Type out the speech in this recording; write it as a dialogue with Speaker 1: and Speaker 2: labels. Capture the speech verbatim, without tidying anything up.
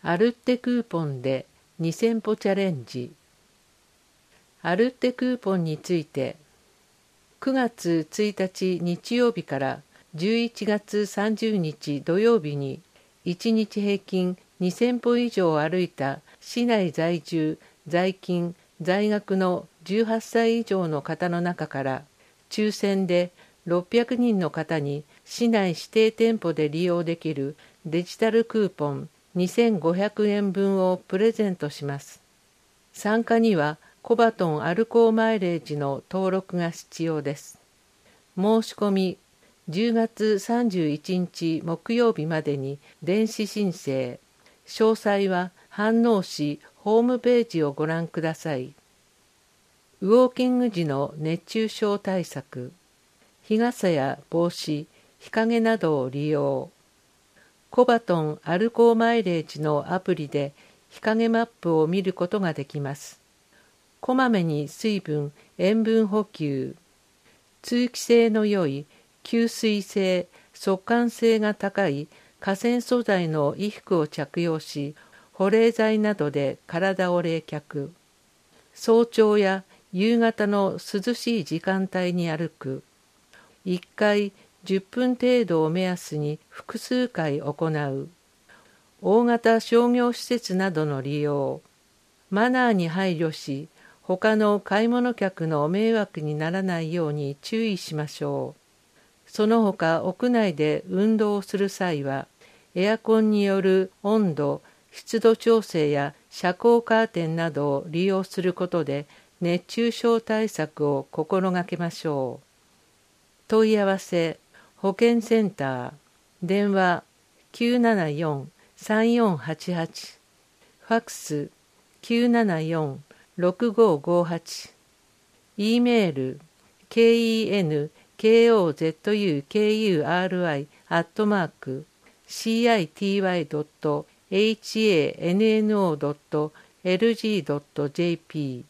Speaker 1: アルッテクーポンでにせんぽチャレンジ。アルッテクーポンについて、くがつついたち日曜日からじゅういちがつさんじゅうにち土曜日にいちにち平均にせんぽ以上歩いた市内在住、在勤、在学のじゅうはっさい以上の方の中から抽選でろっぴゃくにんの方に市内指定店舗で利用できるデジタルクーポンにせんごひゃくえんぶんをプレゼントします。参加にはコバトンアルコーマイレージの登録が必要です。申し込みじゅうがつさんじゅういちにち木曜日までに電子申請。詳細は飯能市ホームページをご覧ください。ウォーキング時の熱中症対策。日傘や帽子、日陰などを利用。コバトンアルコーマイレージのアプリで日陰マップを見ることができます。こまめに水分、塩分補給。通気性の良い、吸水性、速乾性が高い化繊素材の衣服を着用し、保冷剤などで体を冷却。早朝や夕方の涼しい時間帯に歩く。いっかいじゅっぷん程度を目安に複数回行う。大型商業施設などの利用。マナーに配慮し、他の買い物客の迷惑にならないように注意しましょう。その他屋内で運動をする際は、エアコンによる温度、湿度調整や遮光カーテンなどを利用することで熱中症対策を心がけましょう。問い合わせ、保健センター、電話きゅうななよん さんよんはちはち、ファックスきゅうななよん ろくごごはち、E メール ケーイーエヌケーオーゼットユーケーユーアールアイ アットマーク シーアイティーワイドットエイチエーエヌエヌオードットエルジードットジェーピー